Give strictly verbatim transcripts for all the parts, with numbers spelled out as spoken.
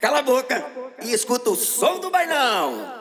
Cala a boca e escuta o som do bailão.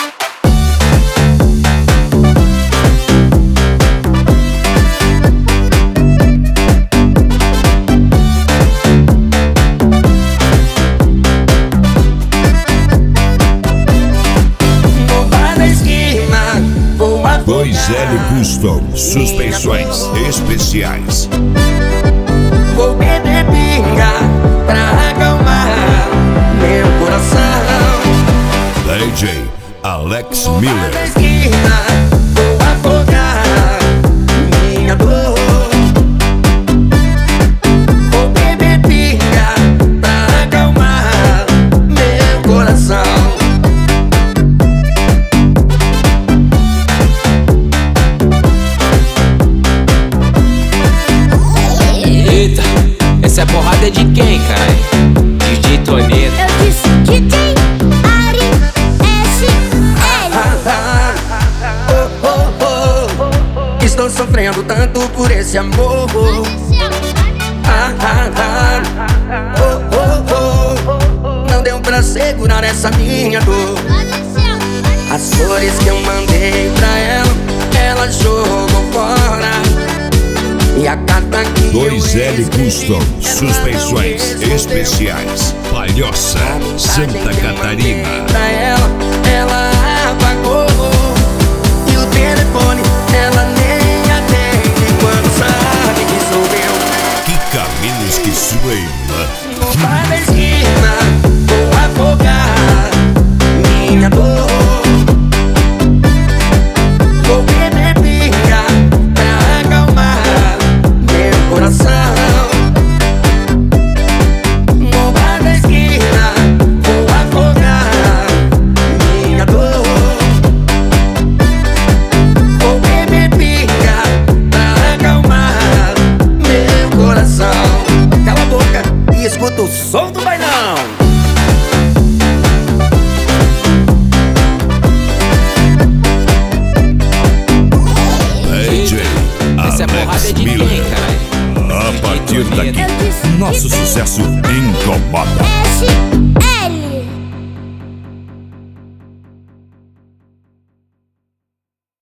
dois L Custom, suspensões especiais. Vou beber pinga pra acalmar meu coração. D J Alex Vou Miller. na esquina, vou afogar minha dor. Vou beber pinga pra acalmar meu coração. Eita, essa é porrada de quem, cara? D J Tonedo. Eu disse D J Ari S L. Oh, oh, oh. Estou sofrendo tanto por esse amor. Ah, ah, ah. Oh, oh, oh. Não deu pra segurar essa minha dor. As flores que eu mandei pra ela, ela jogou fora. E a carta que dois eu L escrevi, Custom, ela suspensões não especiais. Palhoça, respondeu. Santa Que eu Catarina. mandei pra ela, ela apagou. E o telefone ela nem atende quando sabe que sou eu. Que caminhos que suem. No bar da esquina, vou afogar minha dor. Vou beber pinga pra acalmar meu coração. No bar da esquina, vou afogar minha dor. Vou beber pinga pra acalmar meu coração. Cala a boca e escuta o som do bailão. D J Essa é porrada Alex de quem, Miller. cara? A partir daqui, Eu disse nosso D J sucesso incomoda. S